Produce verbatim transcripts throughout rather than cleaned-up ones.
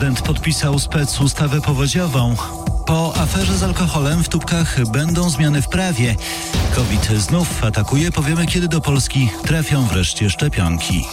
prezydent podpisał specustawę powodziową. Po aferze z alkoholem w tubkach będą zmiany w prawie. COVID znów atakuje. Powiemy, kiedy do Polski trafią wreszcie szczepionki.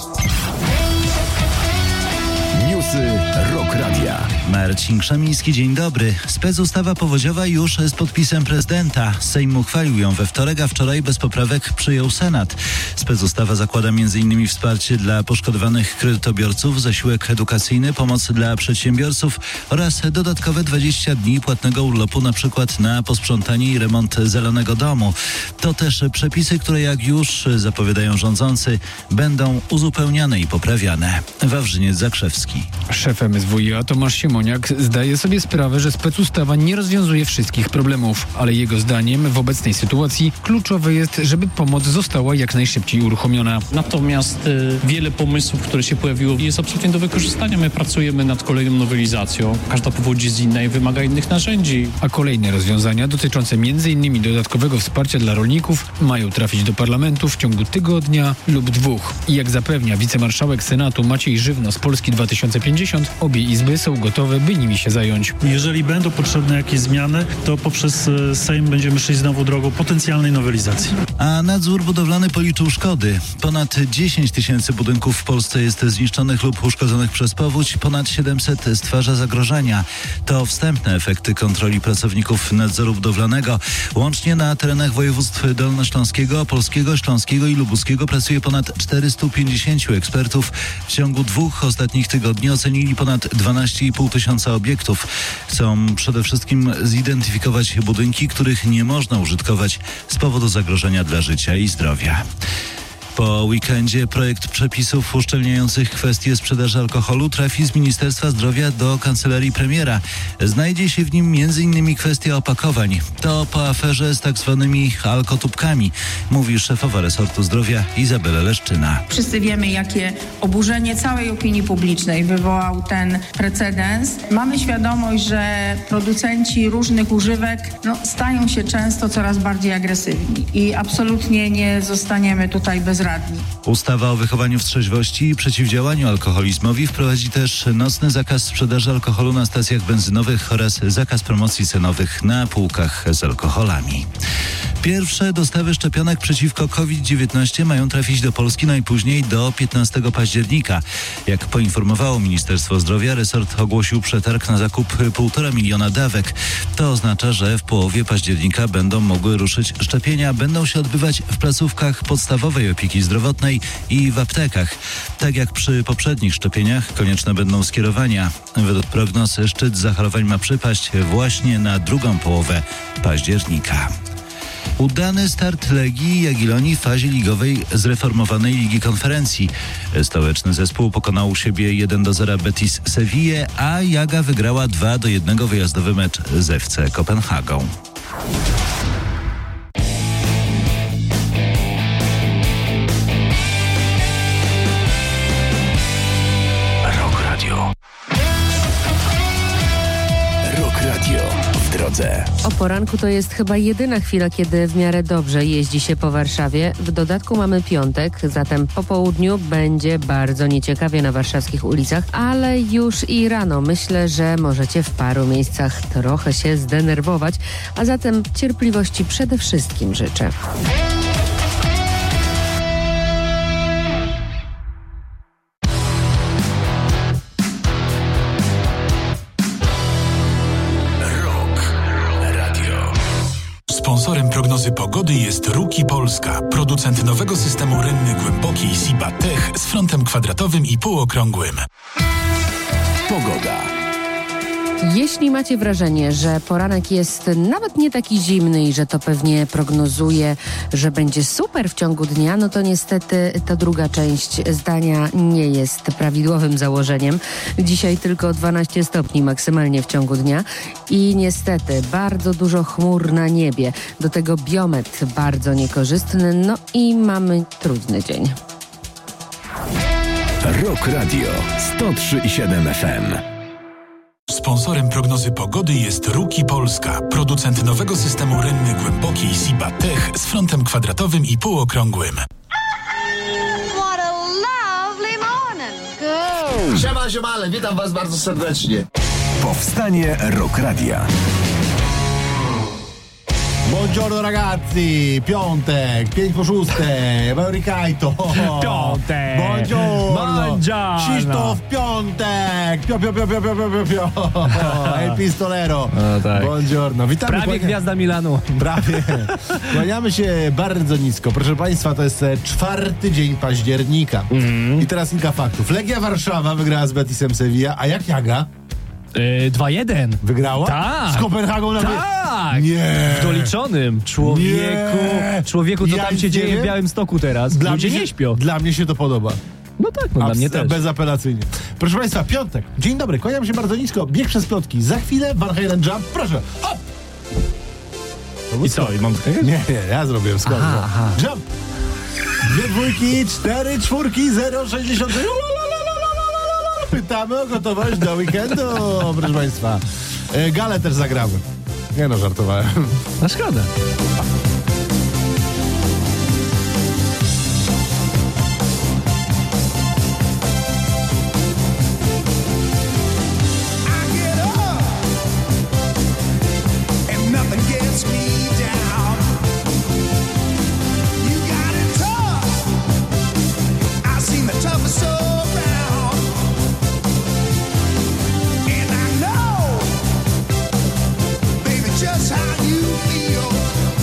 Newsy Rock Radia. Marcin Krzemiński, dzień dobry. Specustawa powodziowa już z podpisem prezydenta. Sejm uchwalił ją we wtorek, a wczoraj bez poprawek przyjął Senat. Specustawa zakłada między innymi wsparcie dla poszkodowanych kredytobiorców, zasiłek edukacyjny, pomoc dla przedsiębiorców oraz dodatkowe dwadzieścia dni płatnego urlopu, na przykład na posprzątanie i remont zielonego domu. To też przepisy, które jak już zapowiadają rządzący, będą uzupełniane i poprawiane. Wawrzyniec Zakrzewski. Szef M S W i A Tomasz Siemoniak zdaje sobie sprawę, że specustawa nie rozwiązuje wszystkich problemów, ale jego zdaniem w obecnej sytuacji kluczowe jest, żeby pomoc została jak najszybciej uruchomiona. Natomiast y, wiele pomysłów, które się pojawiło, jest absolutnie do wykorzystania. My pracujemy nad kolejną nowelizacją. Każda powódź jest inna i wymaga innych narzędzi. A kolejne rozwiązania dotyczące między innymi dodatkowego wsparcia dla rolników mają trafić do parlamentu w ciągu tygodnia lub dwóch. I jak zapewnia wicemarszałek Senatu Maciej Żywno z Polski dwa tysiące pięćdziesiąt, obie izby są gotowe, by nimi się zająć. Jeżeli będą potrzebne jakieś zmiany, to poprzez Sejm będziemy szli znowu drogą potencjalnej nowelizacji. A nadzór budowlany policzył szkody. Ponad dziesięć tysięcy budynków w Polsce jest zniszczonych lub uszkodzonych przez powódź, ponad siedemset stwarza zagrożenia. To wstępne efekty kontroli pracowników nadzoru budowlanego. Łącznie na terenach województw dolnośląskiego, opolskiego, śląskiego i lubuskiego pracuje ponad czterystu pięćdziesięciu ekspertów. W ciągu dwóch ostatnich tygodni ocenili ponad dwanaście i pół tysiąca obiektów. Chcą przede wszystkim zidentyfikować budynki, których nie można użytkować z powodu zagrożenia dla życia i zdrowia. Po weekendzie projekt przepisów uszczelniających kwestie sprzedaży alkoholu trafi z Ministerstwa Zdrowia do kancelarii premiera. Znajdzie się w nim między innymi kwestia opakowań. To po aferze z tak zwanymi alkotubkami, mówi szefowa resortu zdrowia Izabela Leszczyna. Wszyscy wiemy, jakie oburzenie całej opinii publicznej wywołał ten precedens. Mamy świadomość, że producenci różnych używek no, stają się często coraz bardziej agresywni i absolutnie nie zostaniemy tutaj bez radni. Ustawa o wychowaniu w trzeźwości i przeciwdziałaniu alkoholizmowi wprowadzi też nocny zakaz sprzedaży alkoholu na stacjach benzynowych oraz zakaz promocji cenowych na półkach z alkoholami. Pierwsze dostawy szczepionek przeciwko COVID dziewiętnaście mają trafić do Polski najpóźniej do piętnastego października. Jak poinformowało Ministerstwo Zdrowia, resort ogłosił przetarg na zakup półtora miliona dawek. To oznacza, że w połowie października będą mogły ruszyć szczepienia. Będą się odbywać w placówkach podstawowej opieki zdrowotnej i w aptekach. Tak jak przy poprzednich szczepieniach, konieczne będą skierowania. Według prognoz szczyt zachorowań ma przypaść właśnie na drugą połowę października. Udany start Legii Jagiellonii w fazie ligowej zreformowanej Ligi Konferencji. Stołeczny zespół pokonał u siebie jeden do zera Betis Sevillę, a Jaga wygrała dwa do jednego wyjazdowy mecz z F C Kopenhagą. Rock Radio. Rock Radio w drodze. O poranku to jest chyba jedyna chwila, kiedy w miarę dobrze jeździ się po Warszawie. W dodatku mamy piątek, zatem po południu będzie bardzo nieciekawie na warszawskich ulicach, ale już i rano myślę, że możecie w paru miejscach trochę się zdenerwować, a zatem cierpliwości przede wszystkim życzę. Sponsorem prognozy pogody jest Ruki Polska, producent nowego systemu rynny głębokiej Siba Tech z frontem kwadratowym i półokrągłym. Pogoda. Jeśli macie wrażenie, że poranek jest nawet nie taki zimny i że to pewnie prognozuje, że będzie super w ciągu dnia, no to niestety ta druga część zdania nie jest prawidłowym założeniem. Dzisiaj tylko dwanaście stopni maksymalnie w ciągu dnia i niestety bardzo dużo chmur na niebie. Do tego biometr bardzo niekorzystny, no i mamy trudny dzień. Rock Radio sto trzy i siedem F M. Sponsorem prognozy pogody jest Ruki Polska, producent nowego systemu rynny głębokiej Siba Tech z frontem kwadratowym i półokrągłym. What a lovely morning. Good. Siema, ziomale, witam was bardzo serdecznie. Powstanie Rock Radia. Buongiorno ragazzi, piątek, pięć po szóste, Mauricajto. Piątek. Buongiorno. Buongiorno. Krzysztof Piątek. Pio, pio, pio, pio, pio, pio, pio. El Pistolero. No tak. Buongiorno. Witamy. Prawie kłania... gwiazda Milanu. Prawie. Kłaniamy się bardzo nisko. Proszę państwa, to jest czwarty dzień października. Mm. I teraz kilka faktów. Legia Warszawa wygrała z Betisem Sevilla, a jak Jaga? Yy, dwa jeden. Wygrała? Tak. Z Kopenhagą na Tak. Nie. W doliczonym. Człowieku. Nie. Człowieku, co Ja tam się nie dzieje wiem. w Białymstoku teraz? Dla Ludzie mnie się, nie śpią. Dla mnie się to podoba. No tak, no dla mnie też. Bezapelacyjnie. Proszę państwa, piątek. Dzień dobry, kłaniam się bardzo nisko. Bieg przez plotki. Za chwilę Van Halen Jump. Proszę. Hop! I co? I mam skakać? Nie, nie, ja zrobiłem skok. Aha, aha. Jump! Dwie dwójki, cztery czwórki, zero sześćdziesiąt. Pytamy o gotowość do weekendu, proszę państwa. E, Galę też zagramy. Nie no, żartowałem. Na szkoda. Just how you feel.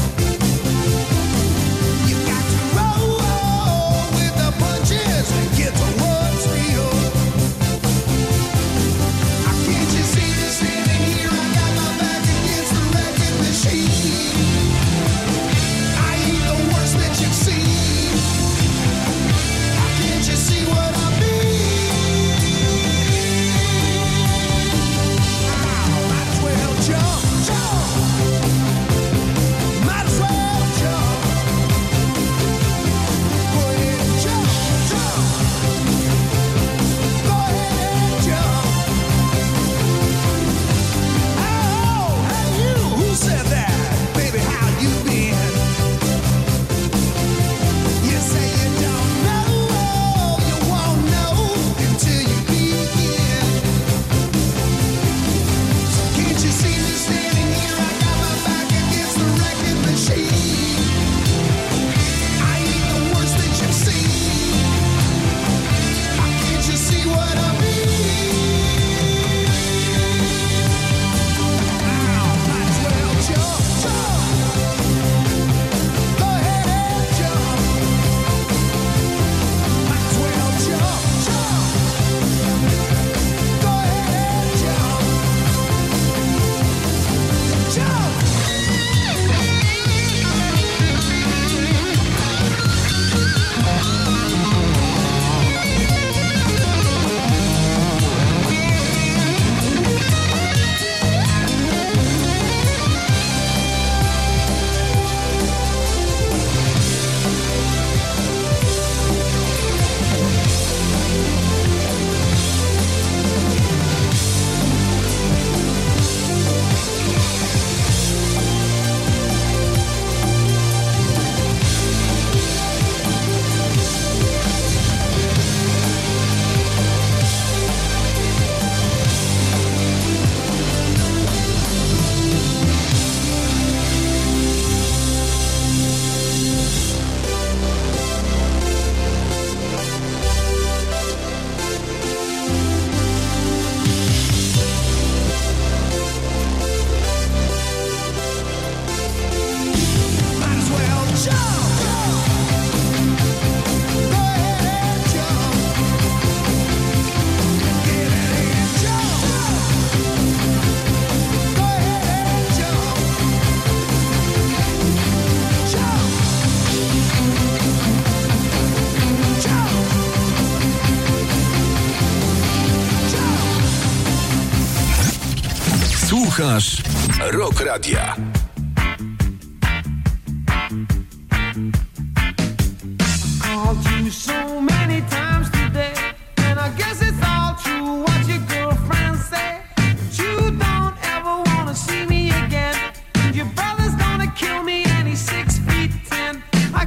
Słuchasz Rock Radia.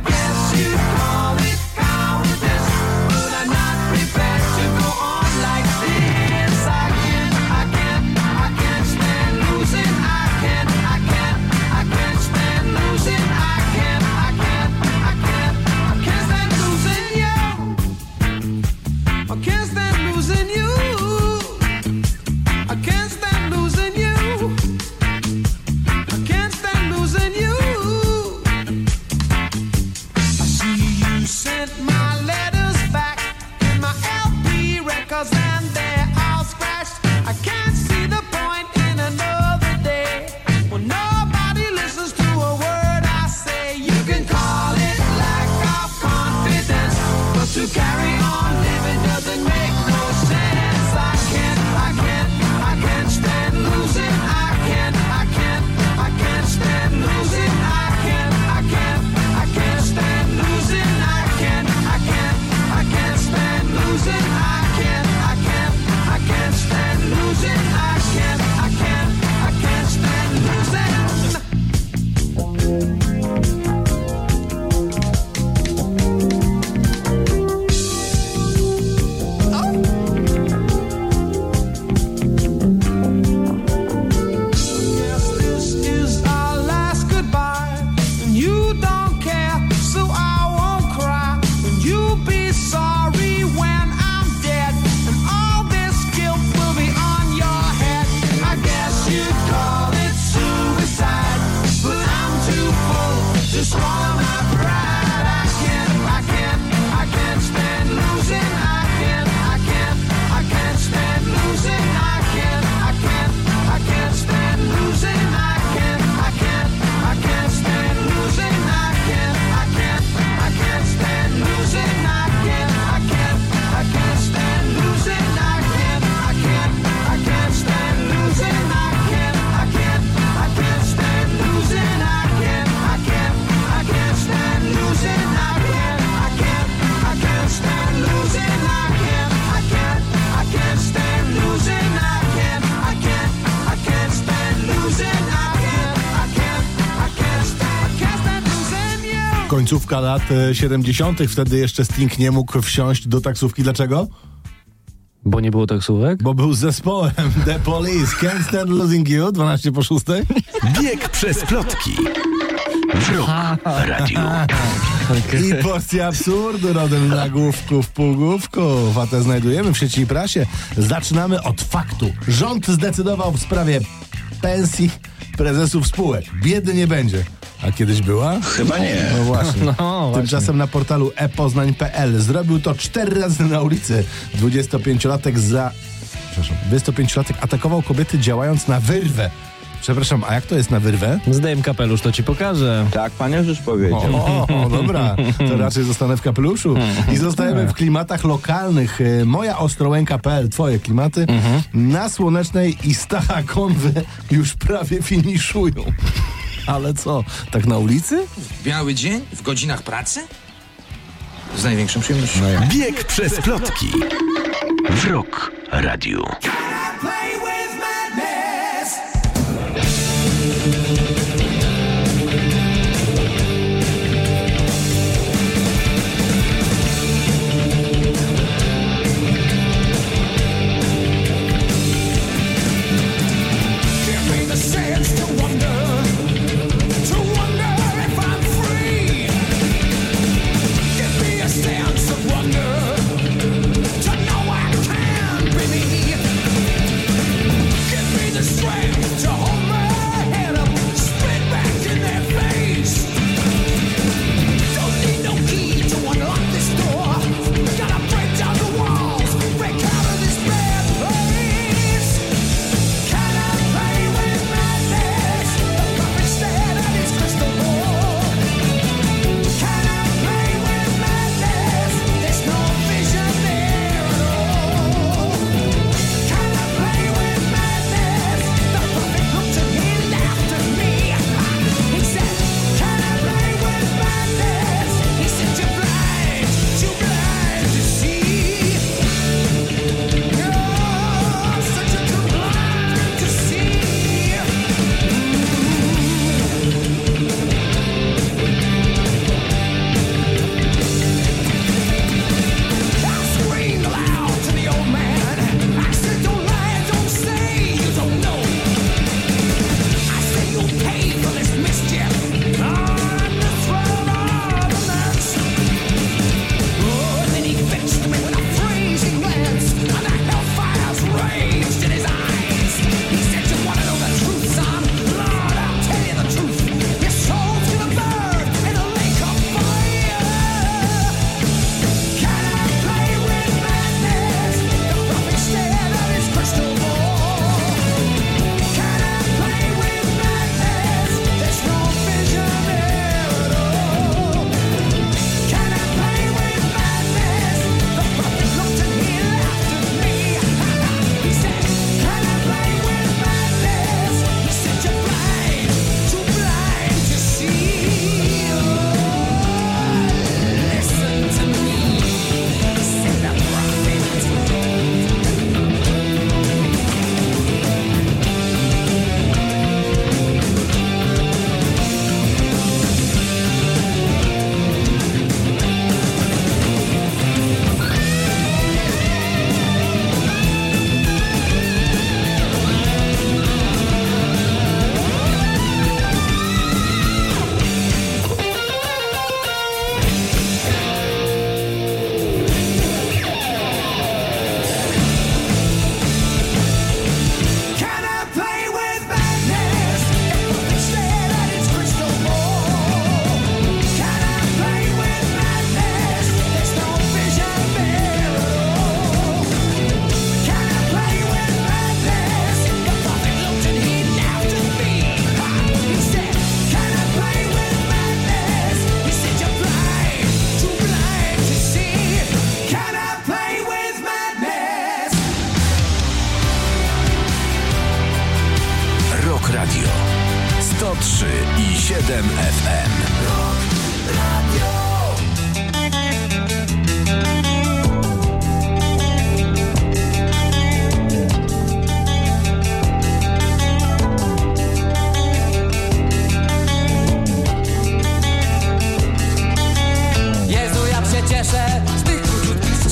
Like sent my letters back and my L P records and they're all scratched. I can't see the point in another day when nobody listens to a word I say. You can call it lack of confidence, but to carry on living doesn't make no sense. I can't, I can't, I can't stand losing. I can't, I can't, I can't stand losing. I can't, I can't, I can't stand losing. I can't, I can't, I can't stand losing. I can't, I can't, I can't stand losing. I can't, I can't, I can't stand losing. Guess this is our last goodbye, and you don't care, so I won't cry. And you'll be sorry when I'm dead, and all this guilt will be on your head. I guess you'd call it suicide, but I'm too full to swallow my pride. I can't, I can't, I can't stand losing. I can't, I can't, I can't stand losing. I can't, I can't, I can't stand losing. I can't, I can't, I can't stand losing. I can't, I can't, I can't stand losing. I can't, I can't, I can't stand losing. I can't, I can't, I can't stand losing. I can't, I can't, I can't stand losing. I can't, I can't, I can't stand losing. I can't, I can't, I can't stand losing. I can't, I can't, I can't stand losing. I can't, I can't, I can't stand losing. I can't, I can't, I can't stand, I can't stand losing you. Końcówka lat e, siedemdziesiątych. Wtedy jeszcze Sting nie mógł wsiąść do taksówki. Dlaczego? Bo nie było taksówek? Bo był z zespołem The Police. Can't Stand Losing You. dwanaście po szóstej. Bieg przez plotki. W Rock Radio. I porcja absurdu rodem nagłówków, półgłówków. A te znajdujemy w sieci i prasie. Zaczynamy od faktu. Rząd zdecydował w sprawie pensji prezesów spółek. Biedy nie będzie. A kiedyś była? Chyba nie. No właśnie. No, właśnie. Tymczasem na portalu e poznań kropka p l zrobił to cztery razy na ulicy. dwudziestopięciolatek za... Przepraszam. dwudziestopięciolatek atakował kobiety działając na wyrwę. Przepraszam, a jak to jest na wyrwę? Zdejm kapelusz, to ci pokażę. Tak, pan już powiedział. O, o, dobra, to raczej zostanę w kapeluszu. I zostajemy w klimatach lokalnych. Moja Ostrołęka kropka p l, twoje klimaty. Na Słonecznej i Stacha Konwy już prawie finiszują. Ale co, tak na ulicy? Biały dzień? W godzinach pracy? Z największą przyjemnością. No Bieg przez plotki. W Rock Radio. Play with madness. Give me the sense to wonder, to wonder if I'm free. Give me a sense of wonder, to know I can be me.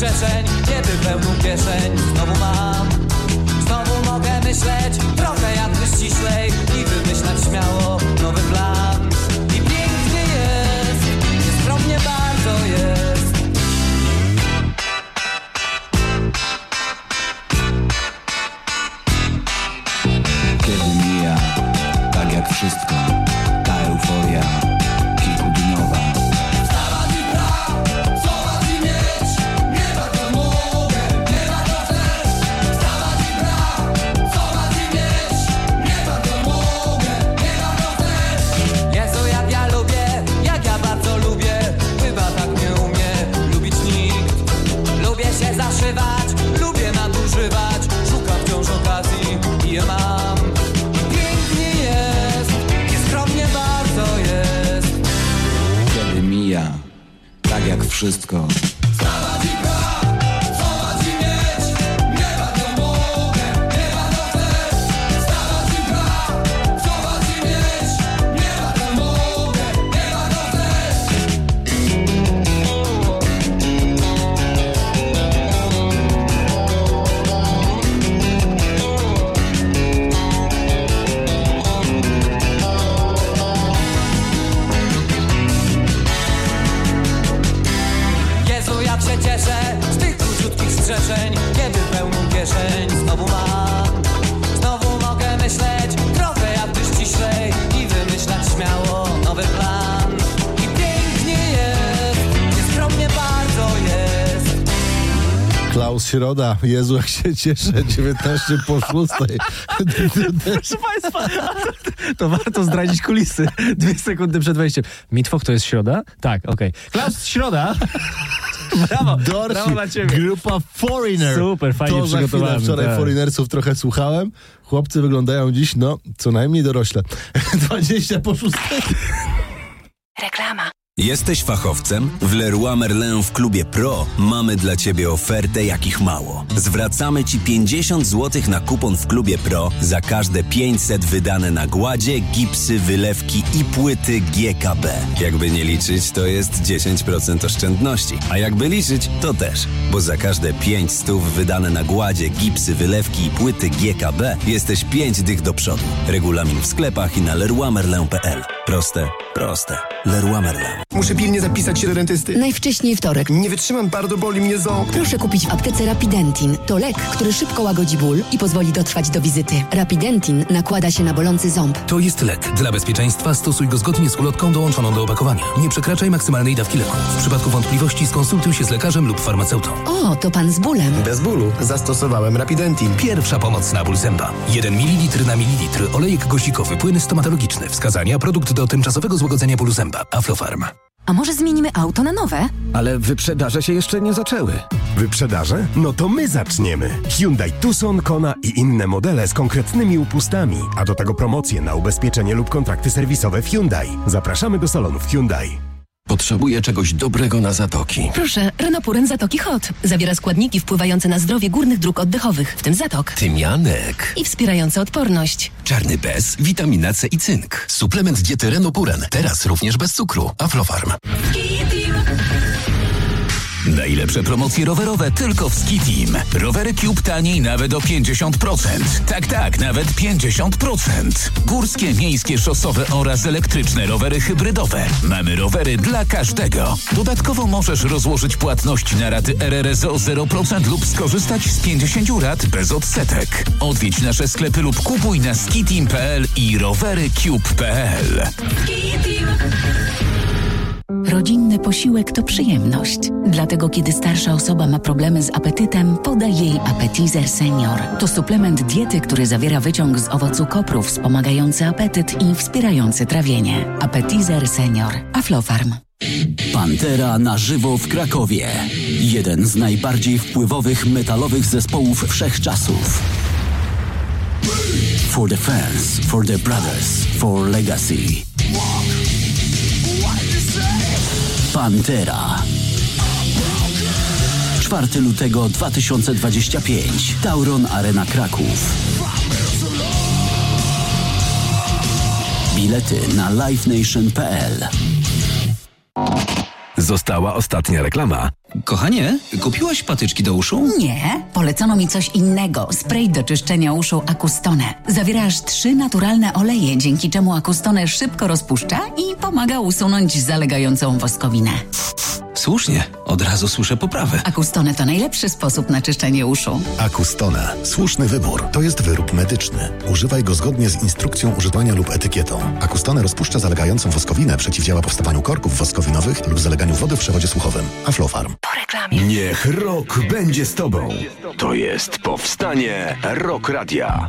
przestrzeń, kiedy pełną kieszeń znowu mam. Znowu mogę myśleć trochę jakby ściślej i wymyślać śmiało nowy plan. I pięknie jest, nieskromnie bardzo jest. Kiedy mija, tak jak wszystko, ta euforia kilkudniowa. Wstawać i pracować i mieć, nie bardzo mogę, nie bardzo chcę. Wstawać i pracować i mieć, nie bardzo mogę, nie bardzo chcę. Jezu, jak ja lubię, jak ja bardzo lubię, chyba tak nie umie lubić nikt. Lubię się zaszywać, lubię nadużywać, szukam wciąż okazji i je mam. Pięknie jest, nieskromnie bardzo jest. Kiedy mija, tak jak wszystko. Wstawać i pracować i mieć, nie bardzo mogę, nie bardzo chcę. Wstawać i pracować i mieć, nie bardzo mogę, nie bardzo chcę. Jezu, jak się cieszę z tych króciutkich strzeczeń, kiedy pełną kieszeń znowu mam. Znowu mogę myśleć trochę jakby ściślej i wymyślać śmiało nowy plan. I pięknie jest, nieskromnie bardzo jest. Klaus Środa, Jezu, jak się cieszę, dziewiętnaście po szóstej. Proszę Państwa, to, to warto zdradzić kulisy. Dwie sekundy przed wejściem. Mitwoch to jest Środa? Tak, okej. Okay. Klaus Środa. Brawo, Dorsi, brawo dla ciebie. grupa Foreigner. Super, fajnie to przygotowany. Za chwilę, wczoraj tak. Foreignersów trochę słuchałem. Chłopcy wyglądają dziś, no, co najmniej dorośle. dwadzieścia po szóstej. Reklama. Jesteś fachowcem? W Leroy Merlin w klubie Pro mamy dla Ciebie ofertę jakich mało. Zwracamy Ci pięćdziesiąt złotych na kupon w klubie Pro za każde pięćset wydane na gładzie, gipsy, wylewki i płyty G K B. Jakby nie liczyć, to jest dziesięć procent oszczędności. A jakby liczyć, to też. Bo za każde pięć stów wydane na gładzie, gipsy, wylewki i płyty G K B jesteś pięć dych do przodu. Regulamin w sklepach i na leroy merlin kropka p l. Proste, proste. Leroy Merlin. Muszę pilnie zapisać się do dentysty. Najwcześniej wtorek. Nie wytrzymam, bardzo boli mnie ząb. Proszę kupić w aptece Rapidentin. To lek, który szybko łagodzi ból i pozwoli dotrwać do wizyty. Rapidentin nakłada się na bolący ząb. To jest lek. Dla bezpieczeństwa stosuj go zgodnie z ulotką dołączoną do opakowania. Nie przekraczaj maksymalnej dawki leku. W przypadku wątpliwości skonsultuj się z lekarzem lub farmaceutą. O, to pan z bólem. Bez bólu. Zastosowałem Rapidentin. Pierwsza pomoc na ból zęba. jeden mililitr na mililitr. Olejek goździkowy. Płyn stomatologiczny. Wskazania. Produkt do tymczasowego złagodzenia bólu zęba. Aflofarm. A może zmienimy auto na nowe? Ale wyprzedaże się jeszcze nie zaczęły. Wyprzedaże? No to my zaczniemy. Hyundai Tucson, Kona i inne modele z konkretnymi upustami, a do tego promocje na ubezpieczenie lub kontrakty serwisowe w Hyundai. Zapraszamy do salonów Hyundai. Potrzebuję czegoś dobrego na zatoki. Proszę, Renopuren Zatoki Hot. Zawiera składniki wpływające na zdrowie górnych dróg oddechowych, w tym zatok. Tymianek. I wspierające odporność. Czarny bez, witamina C i cynk. Suplement diety Renopuren. Teraz również bez cukru. Aflofarm. Najlepsze promocje rowerowe tylko w Ski-Team. Rowery Cube taniej nawet o pięćdziesiąt procent. Tak, tak, nawet pięćdziesiąt procent. Górskie, miejskie, szosowe oraz elektryczne rowery hybrydowe. Mamy rowery dla każdego. Dodatkowo możesz rozłożyć płatność na raty R R S o zero procent lub skorzystać z pięćdziesięciu rat bez odsetek. Odwiedź nasze sklepy lub kupuj na skiteam kropka p l i rowerycube kropka p l. Rodzinny posiłek to przyjemność. Dlatego kiedy starsza osoba ma problemy z apetytem, podaj jej Appetizer Senior. To suplement diety, który zawiera wyciąg z owocu kopru wspomagający apetyt i wspierający trawienie. Appetizer Senior. Aflofarm. Pantera na żywo w Krakowie. Jeden z najbardziej wpływowych metalowych zespołów wszechczasów. For the fans, for the brothers, for legacy. Pantera. czwartego lutego dwa tysiące dwudziestego piątego. Tauron Arena Kraków. Bilety na live nation kropka p l. Została ostatnia reklama. Kochanie, kupiłaś patyczki do uszu? Nie, polecono mi coś innego. Spray do czyszczenia uszu Acustone. Zawiera aż trzy naturalne oleje, dzięki czemu Acustone szybko rozpuszcza i pomaga usunąć zalegającą woskowinę. Słusznie, od razu słyszę poprawę. Acustone to najlepszy sposób na czyszczenie uszu. Acustone. Słuszny wybór. To jest wyrób medyczny. Używaj go zgodnie z instrukcją używania lub etykietą. Acustone rozpuszcza zalegającą woskowinę, przeciwdziała powstawaniu korków woskowinowych lub zaleganiu wody w przewodzie słuchowym. Aflofarm. Po reklamie. Niech rok będzie z tobą. To jest powstanie Rock Radia.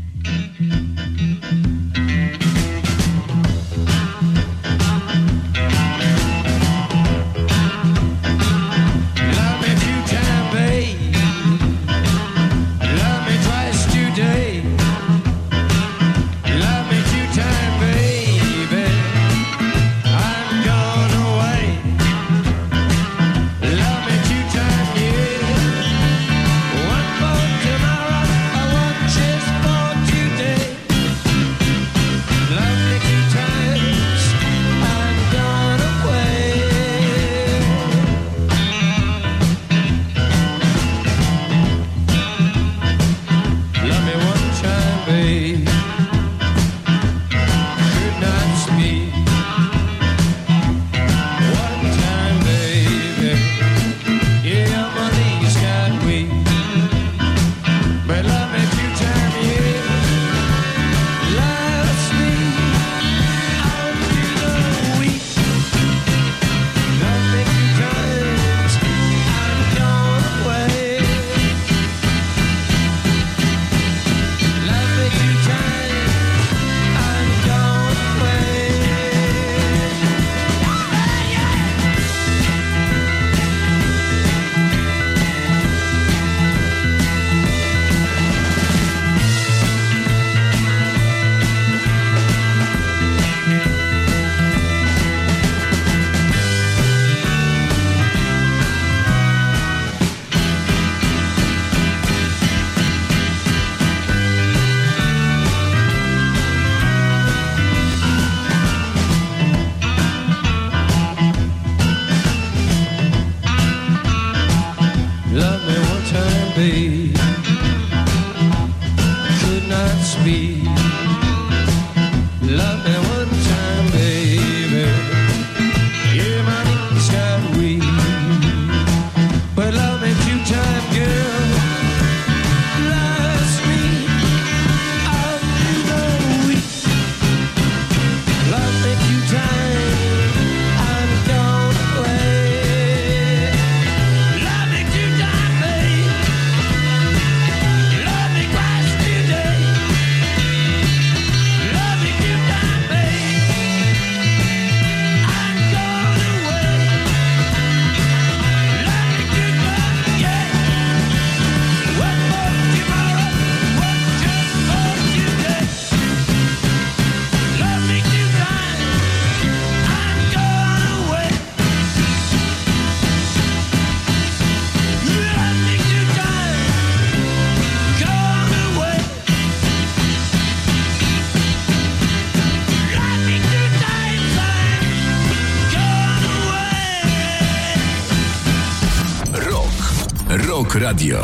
Rock Radio.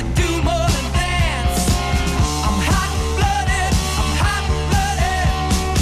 I'm hot blooded, I'm hot blooded.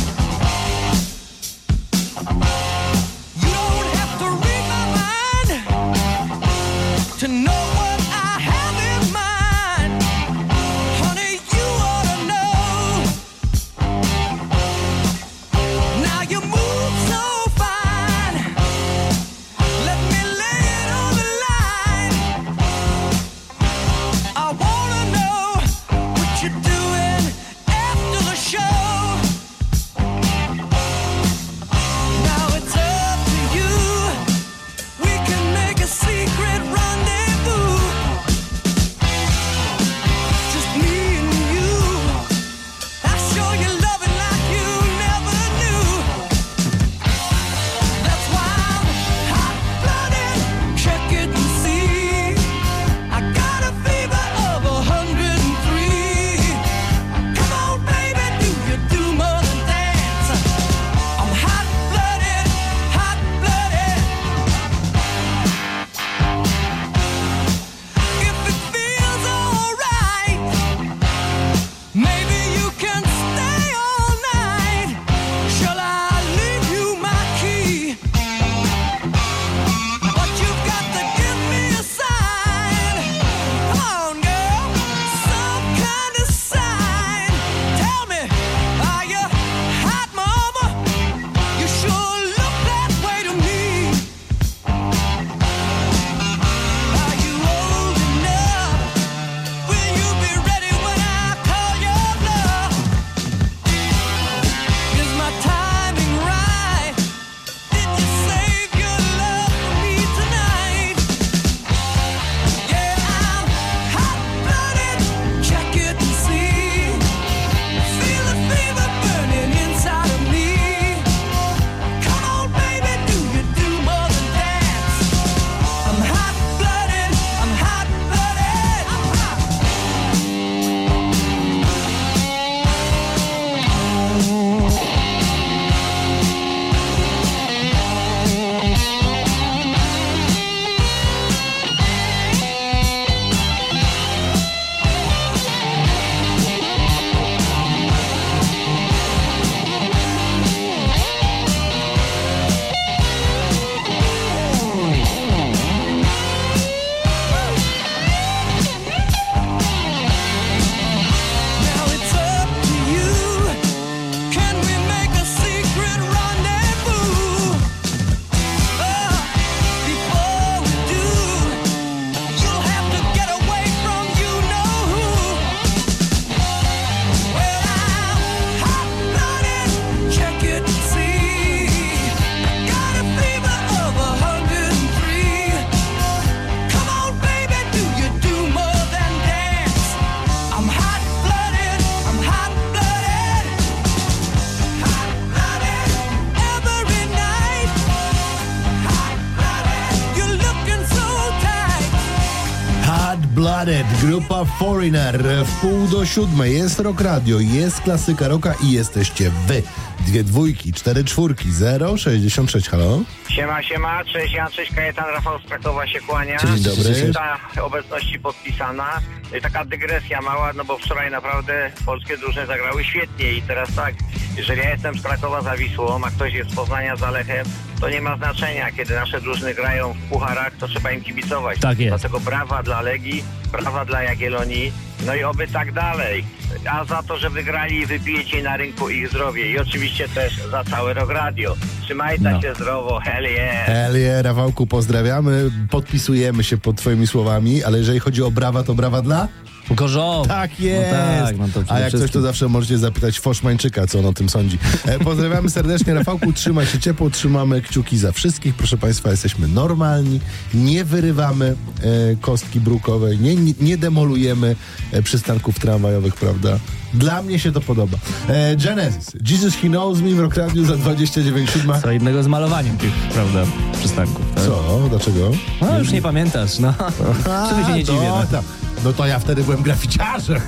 Got It, grupa Foreigner. W pół do siódmej jest Rock Radio, jest klasyka rocka i jesteście wy. Dwie dwójki, cztery czwórki, zero sześćdziesiąt sześć, halo? Siema, siema, cześć, ja, cześć, Kajetan, Rafał z Krakowa się kłania. Dzień dobry. Lista obecności podpisana. Taka dygresja mała, no bo wczoraj naprawdę polskie drużyny zagrały świetnie i teraz tak, jeżeli ja jestem z Krakowa za Wisłą, a ktoś jest z Poznania za Lechem, to nie ma znaczenia, kiedy nasze drużyny grają w pucharach, to trzeba im kibicować. Tak jest. Dlatego brawa dla Legii, brawa dla Jagiellonii, no i oby tak dalej. A za to, że wygrali i wybijecie na rynku ich zdrowie i oczywiście też za całe Rock Radio. Trzymajcie No. się zdrowo, hell yeah! Hell yeah, Rafałku, pozdrawiamy, podpisujemy się pod twoimi słowami, ale jeżeli chodzi o brawa, to brawa dla? Gorzoł. Tak jest! No tak, no to przede A jak coś, to wszystkim. zawsze możecie zapytać Foszmańczyka, co on o tym sądzi. E, pozdrawiamy serdecznie, Rafałku, trzymaj się ciepło, trzymamy kciuki za wszystkich. Proszę Państwa, jesteśmy normalni, nie wyrywamy e, kostki brukowej, nie, nie, nie demolujemy e, przystanków tramwajowych, prawda? Dla mnie się to podoba. E, Genesis, Jesus He Knows Me w Rock Radio za dwadzieścia dziewięć siódma. Co innego z malowaniem tych, prawda, przystanków. Tak? Co? Dlaczego? No już nie pamiętasz, no. W sumie się nie dziwię. No, No. to, no to ja wtedy byłem graficiarzem.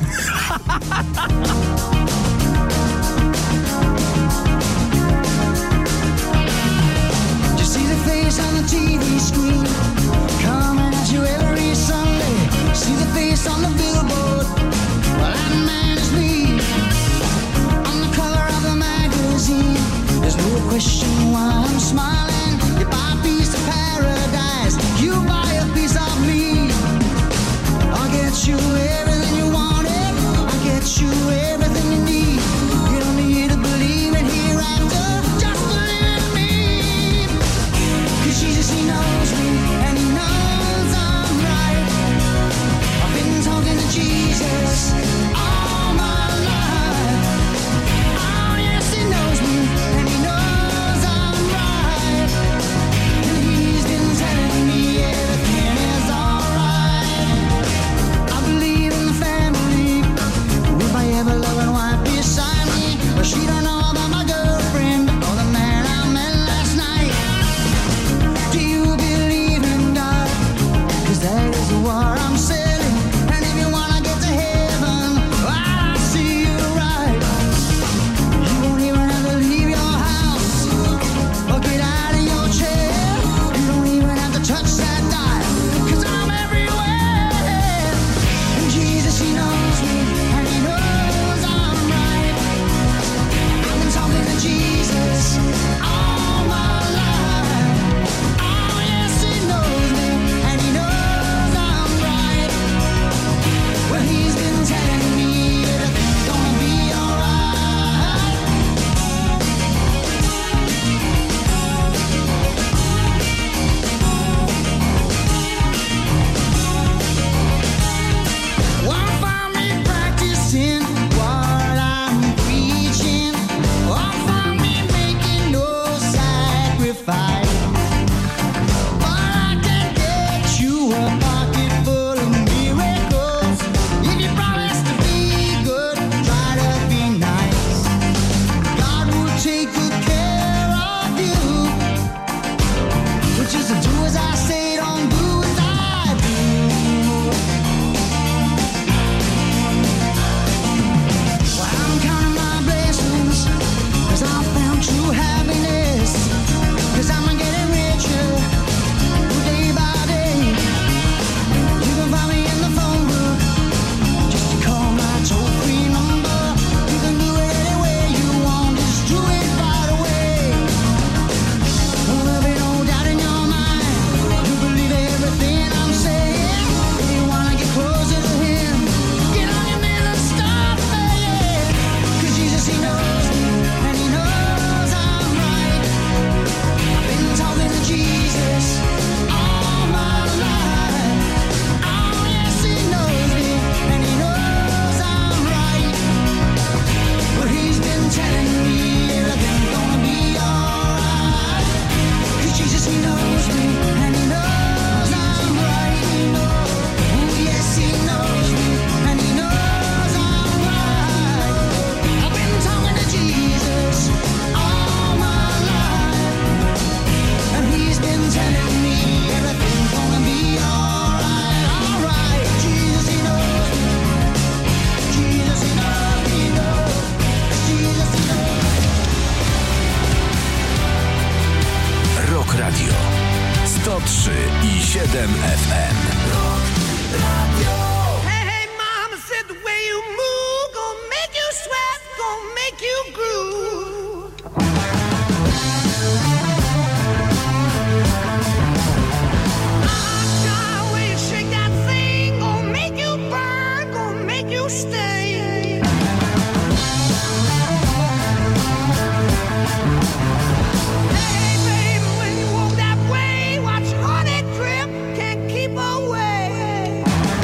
Just see the face on the T V screen, coming at you every Sunday. See the face on the billboard, well that man is me. On the cover of the magazine, there's no question why I'm smiling. You buy a piece of paradise, you buy a piece of me. I'll get you everything you wanted, I'll get you everything you need. You don't need to believe it hereafter, just believe in me. Cause Jesus, he knows me, and he knows I'm right. I've been talking to Jesus all my life. Oh yes, he knows me, and he knows I'm right. And he's been telling me everything is alright. I believe in the family, with my ever-loving wife. siedem F M. Hey, hey, mama said the way you move gonna make you sweat, gonna make you groove. Ah, the way you shake that thing gonna make you burn, gonna make you stay. Hey, baby, when you walk that way, watch honey drip, can't keep away.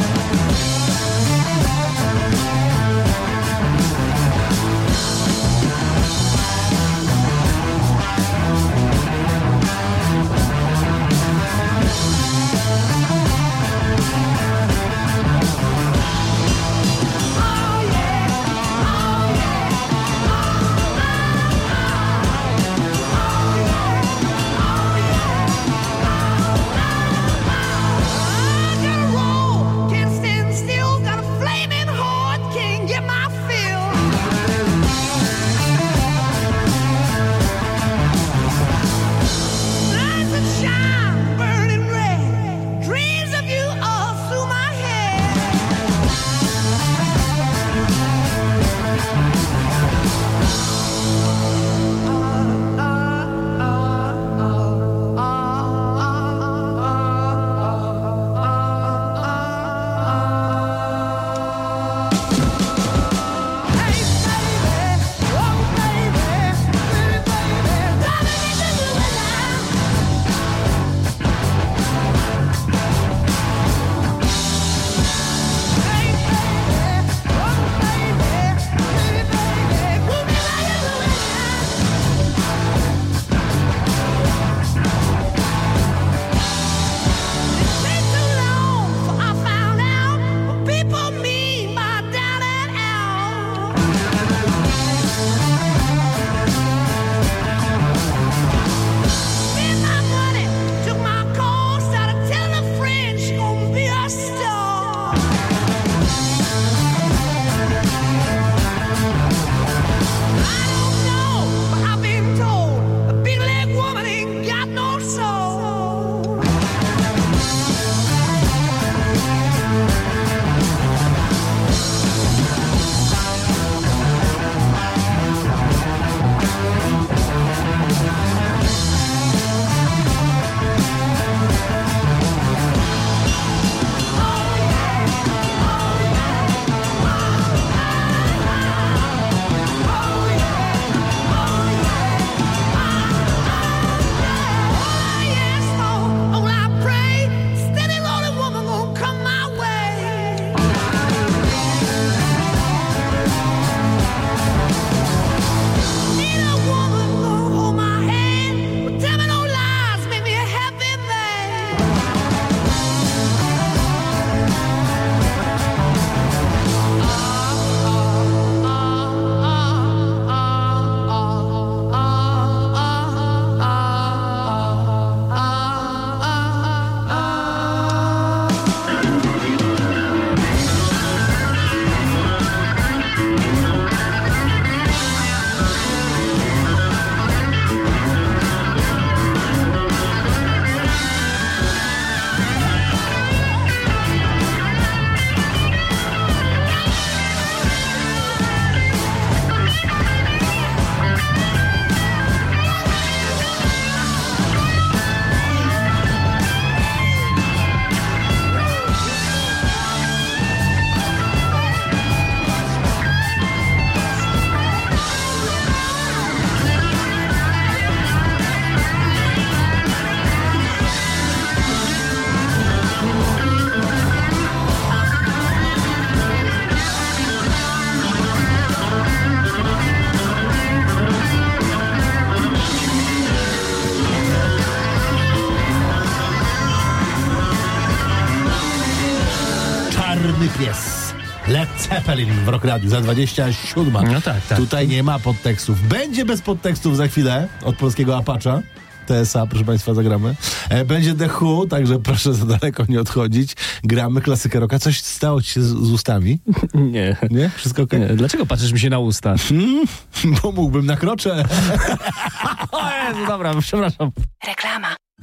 Czarny pies. Led Zeppelin w Rock Radiu za dwadzieścia siedem. No tak, tak. Tutaj nie ma podtekstów. Będzie bez podtekstów za chwilę od polskiego Apacha. T S A, proszę Państwa, zagramy. E, będzie The Who, także proszę za daleko nie odchodzić. Gramy klasykę rocka. Coś stało ci się z, z ustami? Nie. Nie? Wszystko okej? Okay? Dlaczego patrzysz mi się na usta? Hmm? Bo mógłbym na krocze. O Jezu, dobra, przepraszam. Reklama.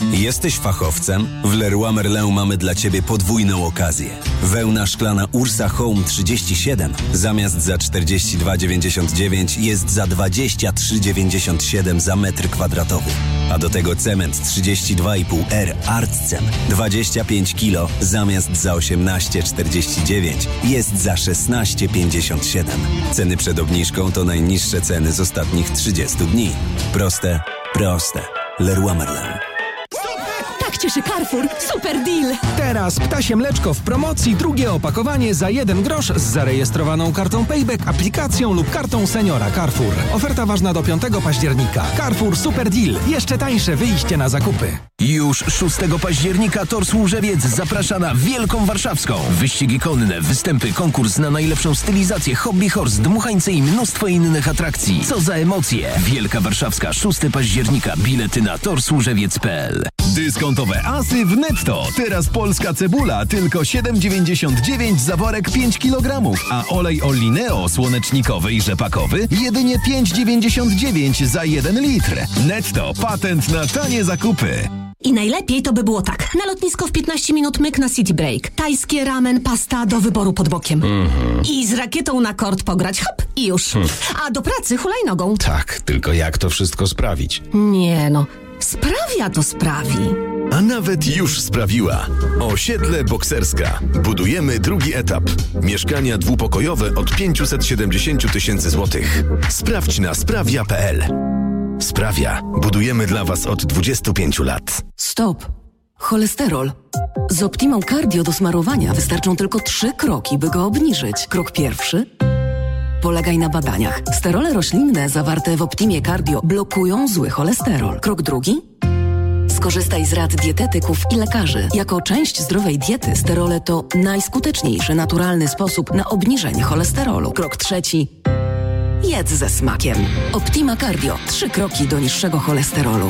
Jesteś fachowcem? W Leroy Merlin mamy dla Ciebie podwójną okazję. Wełna szklana Ursa Home trzydzieści siedem zamiast za czterdzieści dwa dziewięćdziesiąt dziewięć jest za dwadzieścia trzy dziewięćdziesiąt siedem za metr kwadratowy. A do tego cement trzydzieści dwa i pół R Artcem dwadzieścia pięć kilo zamiast za osiemnaście czterdzieści dziewięć jest za szesnaście pięćdziesiąt siedem. Ceny przed obniżką to najniższe ceny z ostatnich trzydziestu dni. Proste, proste. Leroy Merlin. Tak cieszy Carrefour. Super deal! Teraz ptasie mleczko w promocji, drugie opakowanie za jeden grosz z zarejestrowaną kartą Payback, aplikacją lub kartą seniora Carrefour. Oferta ważna do piątego października. Carrefour Super Deal. Jeszcze tańsze wyjście na zakupy. Już szóstego października Tor Służewiec zaprasza na Wielką Warszawską. Wyścigi konne, występy, konkurs na najlepszą stylizację, hobby horse, dmuchańce i mnóstwo innych atrakcji. Co za emocje! Wielka Warszawska, szóstego października. Bilety na tor służewiec kropka p l. Dyskontowe asy w Netto. Teraz polska cebula tylko siedem dziewięćdziesiąt dziewięć za worek pięć kilogramów, a olej Olineo słonecznikowy i rzepakowy jedynie pięć dziewięćdziesiąt dziewięć za jeden litr. Netto, patent na tanie zakupy. I najlepiej to by było tak. Na lotnisko w piętnaście minut myk na City Break. Tajskie ramen, pasta do wyboru pod bokiem. Mhm. I z rakietą na kort pograć, hop, i już. Hmm. A do pracy hulajnogą. Tak, tylko jak to wszystko sprawić? Nie no, sprawia to sprawi. A nawet już sprawiła. Osiedle Bokserska. Budujemy drugi etap. Mieszkania dwupokojowe od pięćset siedemdziesiąt tysięcy złotych. Sprawdź na sprawia kropka p l. Sprawia. Budujemy dla Was od dwudziestu pięciu lat. Stop. Cholesterol. Z Optimą Cardio do smarowania wystarczą tylko trzy kroki, by go obniżyć. Krok pierwszy. Polegaj na badaniach. Sterole roślinne zawarte w Optimie Cardio blokują zły cholesterol. Krok drugi. Skorzystaj z rad dietetyków i lekarzy. Jako część zdrowej diety sterole to najskuteczniejszy naturalny sposób na obniżenie cholesterolu. Krok trzeci. Jedz ze smakiem. Optima Cardio. Trzy kroki do niższego cholesterolu.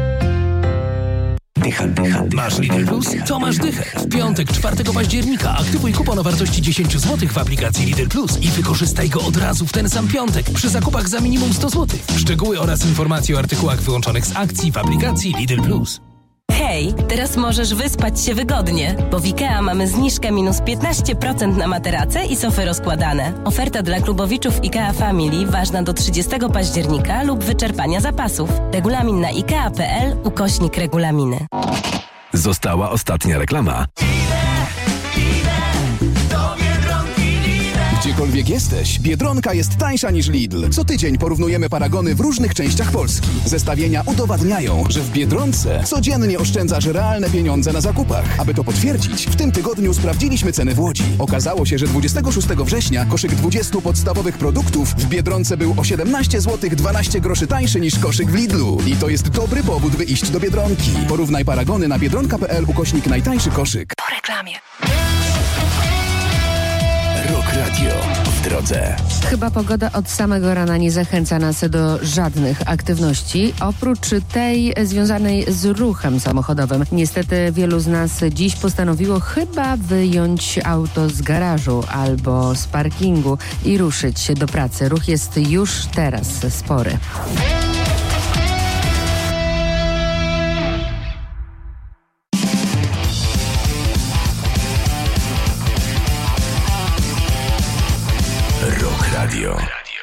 Dycha, dycha, dycha. Masz Lidl Plus? To masz dychę. W piątek, czwartego października aktywuj kupon o wartości dziesięć złotych w aplikacji Lidl Plus i wykorzystaj go od razu w ten sam piątek przy zakupach za minimum sto złotych. Szczegóły oraz informacje o artykułach wyłączonych z akcji w aplikacji Lidl Plus. Hej, teraz możesz wyspać się wygodnie, bo w IKEA mamy zniżkę minus piętnaście procent na materace i sofy rozkładane. Oferta dla klubowiczów IKEA Family ważna do trzydziestego października lub wyczerpania zapasów. Regulamin na ikea kropka p l ukośnik regulaminy. Została ostatnia reklama. Gdziekolwiek jesteś, Biedronka jest tańsza niż Lidl. Co tydzień porównujemy paragony w różnych częściach Polski. Zestawienia udowadniają, że w Biedronce codziennie oszczędzasz realne pieniądze na zakupach. Aby to potwierdzić, w tym tygodniu sprawdziliśmy ceny w Łodzi. Okazało się, że dwudziestego szóstego września koszyk dwudziestu podstawowych produktów w Biedronce był o siedemnaście złotych dwanaście groszy tańszy niż koszyk w Lidlu. I to jest dobry powód, by iść do Biedronki. Porównaj paragony na biedronka kropka p l ukośnik najtańszy koszyk. Po reklamie. Rock Radio w drodze. Chyba pogoda od samego rana nie zachęca nas do żadnych aktywności, oprócz tej związanej z ruchem samochodowym. Niestety wielu z nas dziś postanowiło chyba wyjąć auto z garażu albo z parkingu i ruszyć się do pracy. Ruch jest już teraz spory. Radio.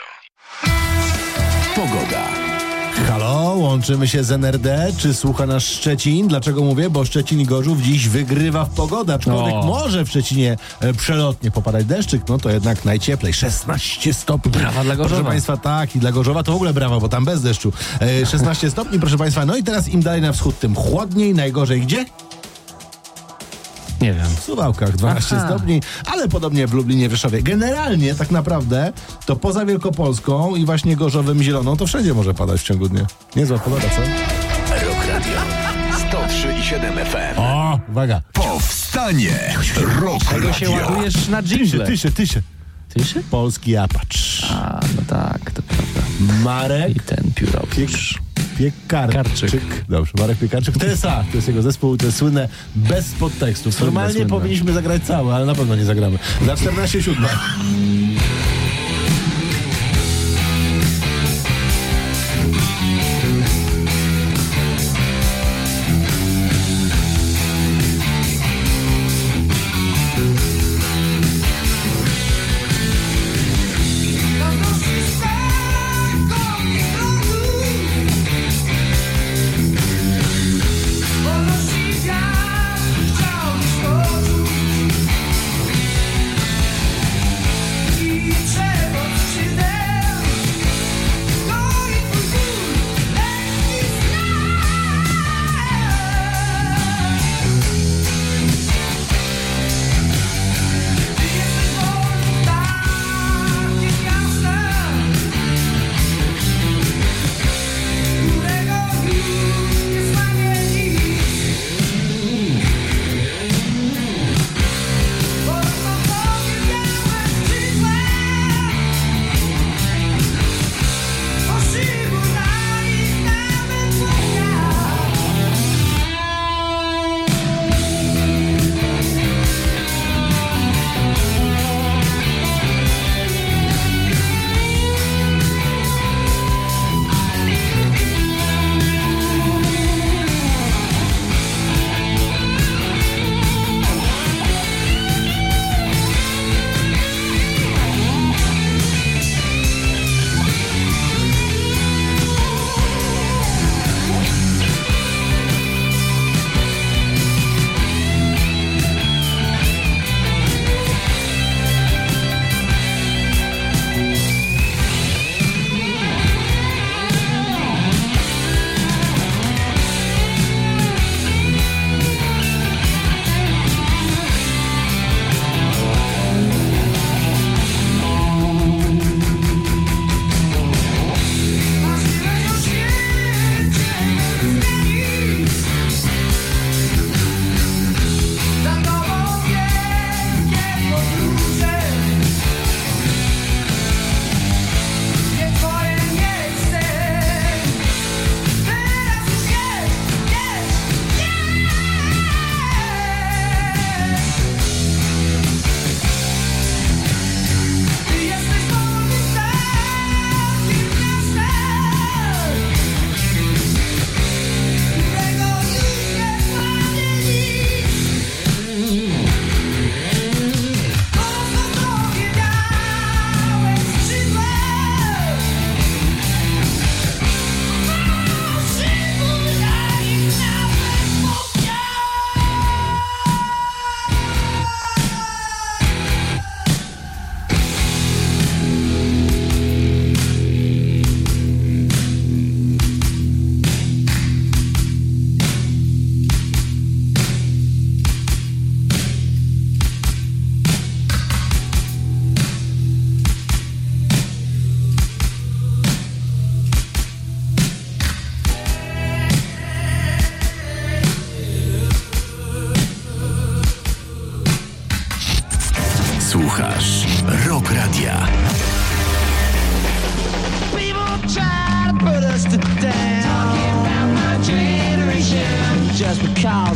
Pogoda. Halo, łączymy się z N R D. Czy słucha nas Szczecin? Dlaczego mówię? Bo Szczecin i Gorzów dziś wygrywa w pogodę. Aczkolwiek O. może w Szczecinie e, przelotnie popadać deszczyk, no to jednak najcieplej. szesnaście stopni. Brawa dla Gorzowa. Proszę Państwa, tak. I dla Gorzowa to w ogóle brawa, bo tam bez deszczu. E, szesnaście stopni, proszę Państwa. No i teraz im dalej na wschód, tym chłodniej. Najgorzej gdzie? Nie wiem. W Suwałkach dwanaście Aha. stopni, ale podobnie w Lublinie, w Rzeszowie. Generalnie tak naprawdę to poza Wielkopolską i właśnie Gorzowem, Zieloną to wszędzie może padać w ciągu dnia. Niezła pogoda, co? Rock Radio sto trzy i siedem F M. O, uwaga. Powstanie Rock Czego się Radio. ładujesz na dżingle? Tysie, tysie. Tysie? Polski Apacz. A, no tak, to prawda. Marek. I ten pióropusz. Piekarczyk. Dobrze, Marek Piekarczyk. T S A, to jest jego zespół, to jest słynne bez podtekstów. Normalnie słynne. powinniśmy zagrać całe, ale na pewno nie zagramy. Za czternaście siódma.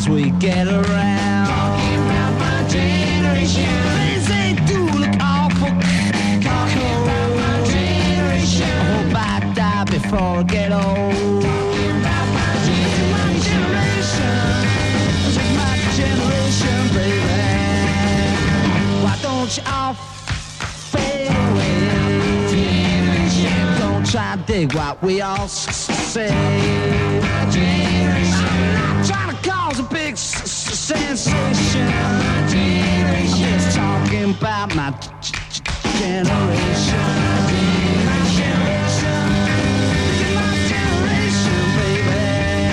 cause we get around. Talking about my generation. Things they do look awful cold. My generation. I hope I die before I get old. Talking about my generation. This is my generation, baby. Why don't you all fade away? Don't try to dig what we all say. I'm not trying to cause a big s- s- sensation. I'm just talking about my g- g- generation. My generation. This is my generation, baby.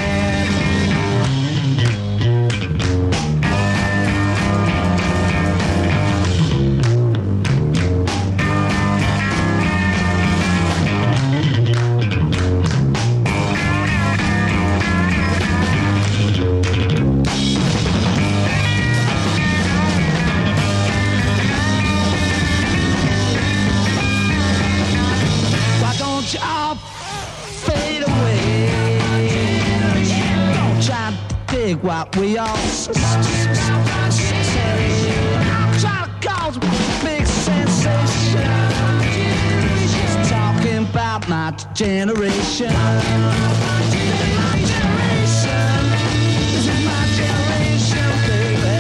You all fade away. Don't try to dig what we all s- s- s- say. I'm trying to cause a big sensation. Just talking about my generation. My generation. This is my generation, baby.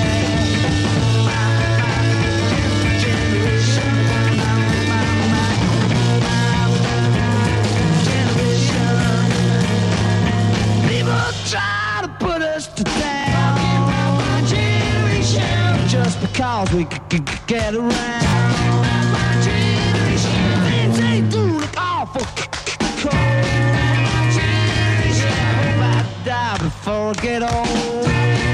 Try to put us to down. My generation. Just because we c- c- get around. My generation. Things they do look awful c- c- cold. My generation. I hope I die before I get old.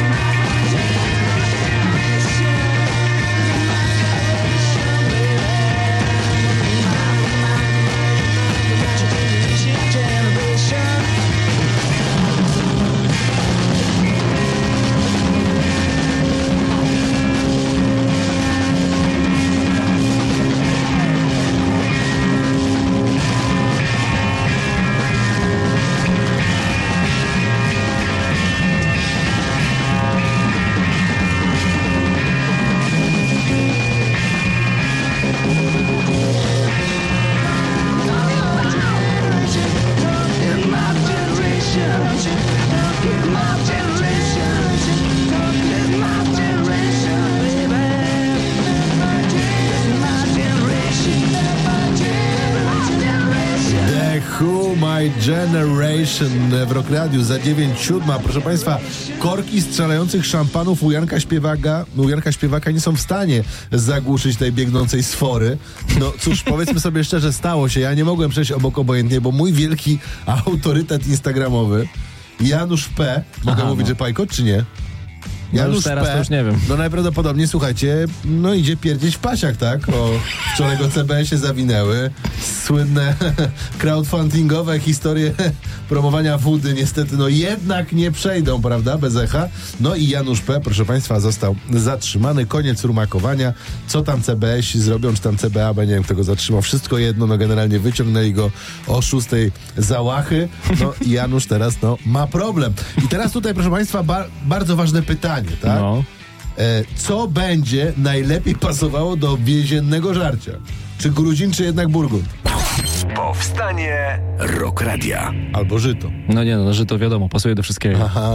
My Generation w Rock Radiu za dziewięć siódma. Proszę Państwa, korki strzelających szampanów u Janka Śpiewaka, u Janka Śpiewaka nie są w stanie zagłuszyć tej biegnącej sfory. No cóż, powiedzmy sobie szczerze, stało się. Ja nie mogłem przejść obok obojętnie, bo mój wielki autorytet instagramowy, Janusz P. Mogę Aha, mówić, no. że pajkot, czy nie? No Janusz już teraz P. to już nie wiem. No najprawdopodobniej, słuchajcie, no idzie pierdzieć w pasiak, tak? O wczoraj go C B S-ie zawinęły. Słynne crowdfundingowe historie promowania wody niestety, no jednak nie przejdą, prawda? Bez echa. No i Janusz P., proszę Państwa, został zatrzymany. Koniec rumakowania. Co tam C B S zrobią, czy tam C B A, bo nie wiem, kto go zatrzymał. Wszystko jedno, no generalnie wyciągnęli go o szóstej za łachy. No i Janusz teraz, no, ma problem. I teraz tutaj, proszę Państwa, ba- bardzo ważne pytanie. Tak? No. E, co będzie najlepiej pasowało do więziennego żarcia? Czy Gruzin, czy jednak Burgund? Powstanie Rock Radia. Albo Żyto. No nie, no Żyto wiadomo, pasuje do wszystkiego. Aha.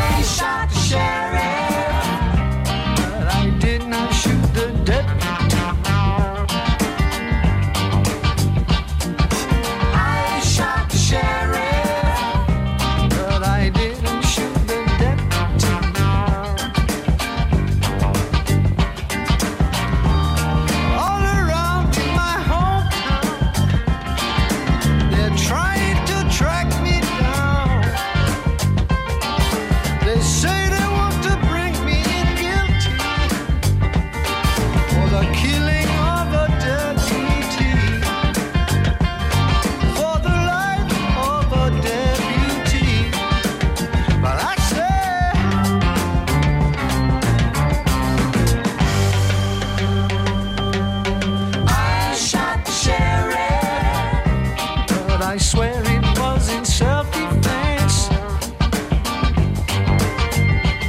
I swear it was in self-defense.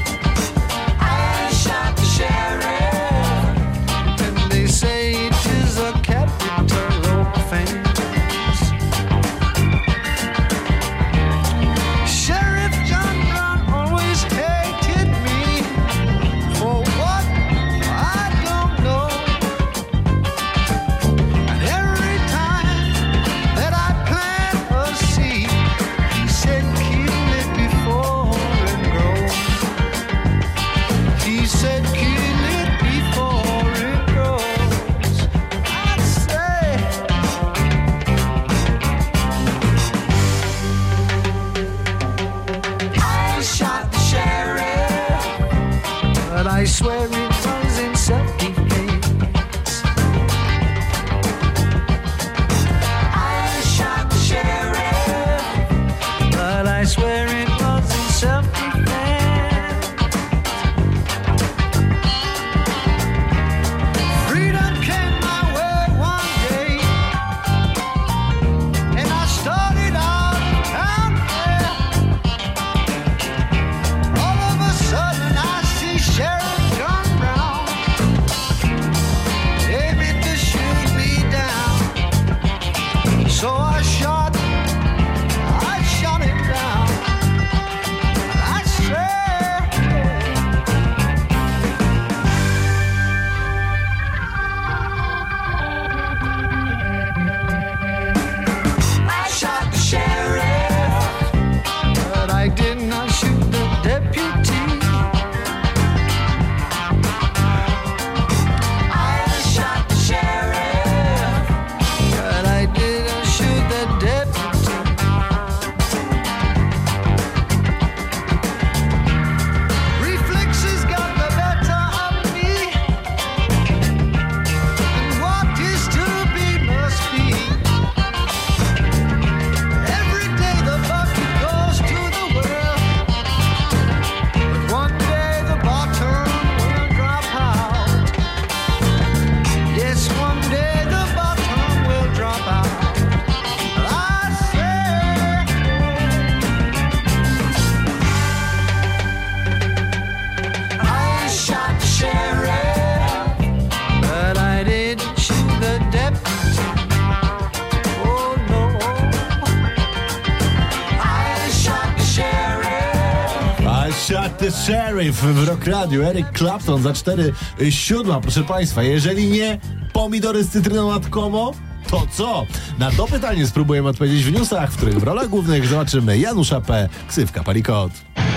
Shot the Sheriff w Rock Radio. Eric Clapton za cztery siódma, proszę państwa. Jeżeli nie pomidory z cytryną nad komo, to co? Na to pytanie spróbujemy odpowiedzieć w newsach, w których w rolach głównych zobaczymy Janusza P., ksywka Palikot.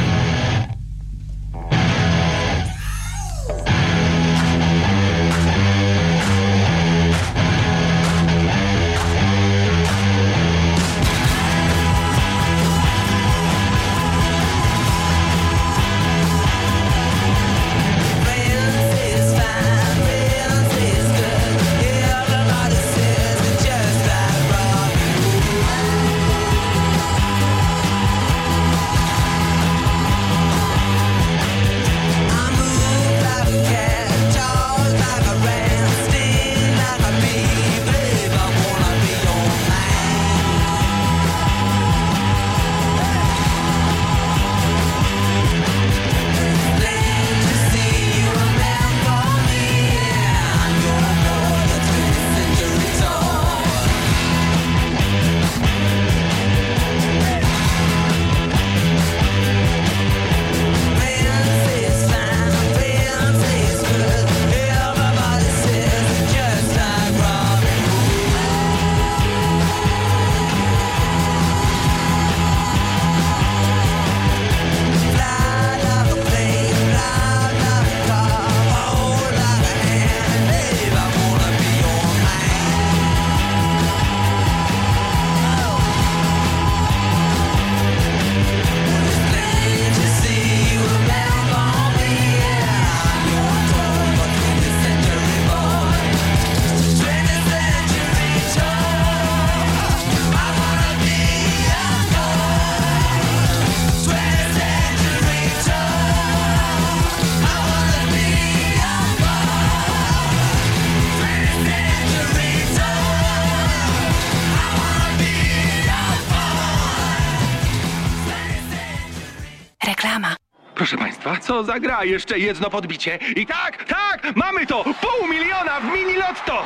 Proszę państwa, co za gra? Jeszcze jedno podbicie. I tak, tak, mamy to! Pół miliona w mini lotto!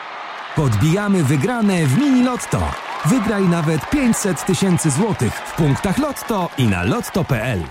Podbijamy wygrane w mini lotto. Wygraj nawet pięćset tysięcy złotych w punktach Lotto i na lotto kropka p l.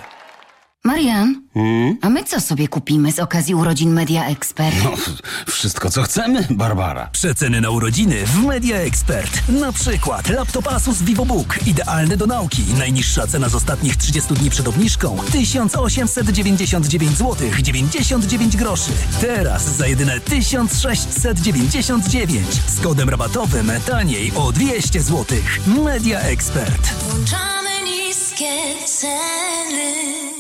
Marian, hmm? a my co sobie kupimy z okazji urodzin Media Expert? No, wszystko co chcemy, Barbara. Przeceny na urodziny w Media Expert. Na przykład laptop Asus VivoBook, idealny do nauki. Najniższa cena z ostatnich trzydziestu dni przed obniżką tysiąc osiemset dziewięćdziesiąt dziewięć złotych dziewięćdziesiąt dziewięć groszy. Teraz za jedyne tysiąc sześćset dziewięćdziesiąt dziewięć. Z kodem rabatowym taniej o dwieście złotych. Media Expert. Włączamy niskie ceny.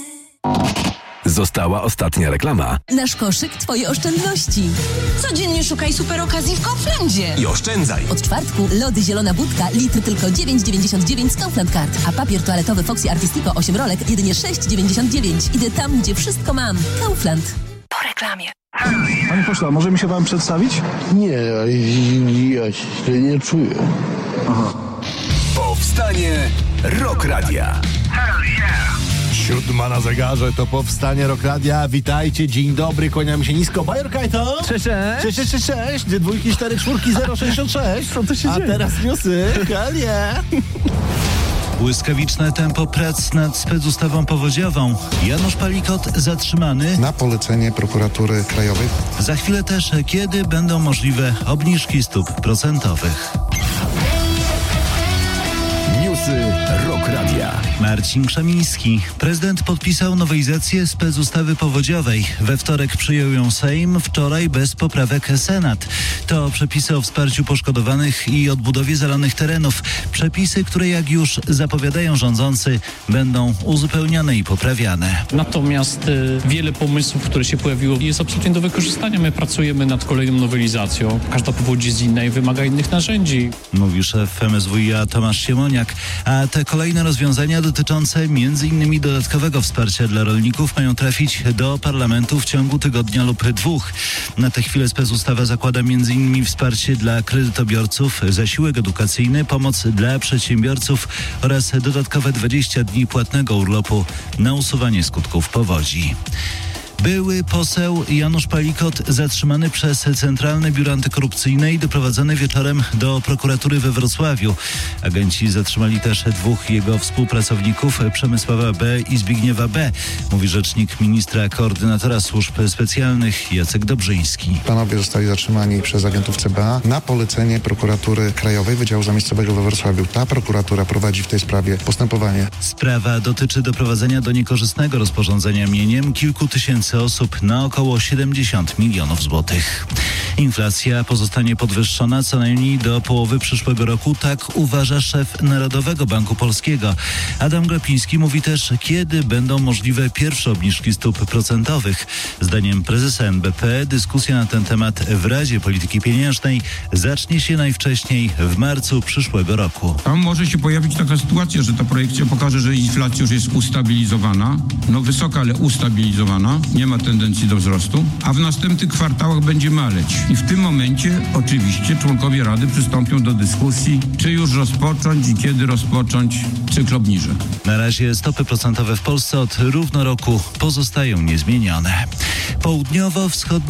Została ostatnia reklama. Nasz koszyk, twoje oszczędności. Codziennie szukaj super okazji w Kauflandzie. I oszczędzaj. Od czwartku lody zielona budka, litr tylko dziewięć dziewięćdziesiąt dziewięć z Kaufland Card, a papier toaletowy Foxy Artistico osiem rolek jedynie sześć dziewięćdziesiąt dziewięć. Idę tam, gdzie wszystko mam. Kaufland. Po reklamie. Panie pośle, może mi się pan przedstawić? Nie, ja się nie czuję. Aha. Powstanie Rock Radia. Siódma na zegarze, to powstanie Rock Radia. Witajcie, dzień dobry, kłaniamy się nisko. Bajor Kajto. Cześć, cześć. Cześć, cześć, cześć, cześć. Dwie dwójki, cztery, czwórki, zero, sześćdziesiąt sześć. Co to się A dzieje? teraz newsy. Kalie. Błyskawiczne tempo prac nad specustawą powodziową. Janusz Palikot zatrzymany. Na polecenie prokuratury krajowej. Za chwilę też, kiedy będą możliwe obniżki stóp procentowych. Newsy Rock Radia. Marcin Krzemiński. Prezydent podpisał nowelizację specustawy powodziowej. We wtorek przyjął ją Sejm, wczoraj bez poprawek Senat. To przepisy o wsparciu poszkodowanych i odbudowie zalanych terenów. Przepisy, które jak już zapowiadają rządzący, będą uzupełniane i poprawiane. Natomiast y, wiele pomysłów, które się pojawiło, jest absolutnie do wykorzystania. My pracujemy nad kolejną nowelizacją. Każda powódź jest inna i wymaga innych narzędzi. Mówi szef M S W i a Tomasz Siemoniak. A te kolejne rozwiązania dotyczące między innymi dodatkowego wsparcia dla rolników mają trafić do parlamentu w ciągu tygodnia lub dwóch. Na tę chwilę specustawa zakłada między innymi wsparcie dla kredytobiorców, zasiłek edukacyjny, pomoc dla przedsiębiorców oraz dodatkowe dwadzieścia dni płatnego urlopu na usuwanie skutków powodzi. Były poseł Janusz Palikot zatrzymany przez Centralne Biuro Antykorupcyjne i doprowadzony wieczorem do prokuratury we Wrocławiu. Agenci zatrzymali też dwóch jego współpracowników, Przemysława B. i Zbigniewa B., mówi rzecznik ministra koordynatora służb specjalnych Jacek Dobrzyński. Panowie zostali zatrzymani przez agentów C B A na polecenie prokuratury krajowej Wydziału Zamiejscowego we Wrocławiu. Ta prokuratura prowadzi w tej sprawie postępowanie. Sprawa dotyczy doprowadzenia do niekorzystnego rozporządzenia mieniem kilku tysięcy osób na około siedemdziesiąt milionów złotych. Inflacja pozostanie podwyższona co najmniej do połowy przyszłego roku, tak uważa szef Narodowego Banku Polskiego. Adam Glapiński mówi też, kiedy będą możliwe pierwsze obniżki stóp procentowych. Zdaniem prezesa N B P dyskusja na ten temat w Radzie Polityki Pieniężnej zacznie się najwcześniej w marcu przyszłego roku. Tam może się pojawić taka sytuacja, że ta projekcja pokaże, że inflacja już jest ustabilizowana, no wysoka, ale ustabilizowana, nie ma tendencji do wzrostu, a w następnych kwartałach będzie maleć. I w tym momencie oczywiście członkowie Rady przystąpią do dyskusji, czy już rozpocząć i kiedy rozpocząć cykl obniżek. Na razie stopy procentowe w Polsce od równo roku pozostają niezmienione. Południowo-wschodnie